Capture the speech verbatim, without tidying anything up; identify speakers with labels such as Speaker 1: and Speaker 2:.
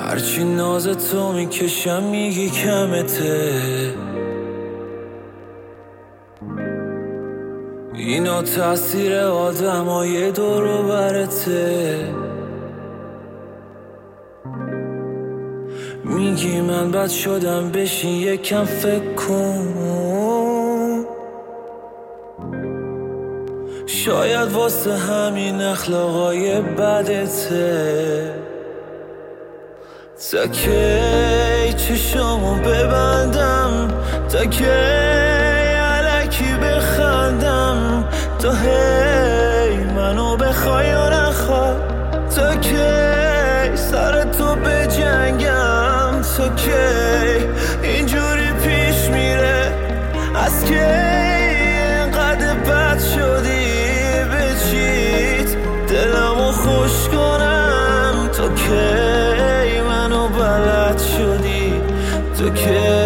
Speaker 1: هرچی ناز تو میکشم میگی کمته، اینا تاثیر آدمای دور و برته. میگی من بد شدم بشین یکم فکر کن، شاید واسه همین اخلاقای بدته. تا کی چشامو ببندم، تا کی الکی بخندم، تا هی منو بخوای یا نخوای، تا کی سر تو بجنگم، تا کی اینجوری پیش میره، از کی اینقدر بد شدی به چیت دلمو خوش کنم، تا کی منو بلد شدی، تو کی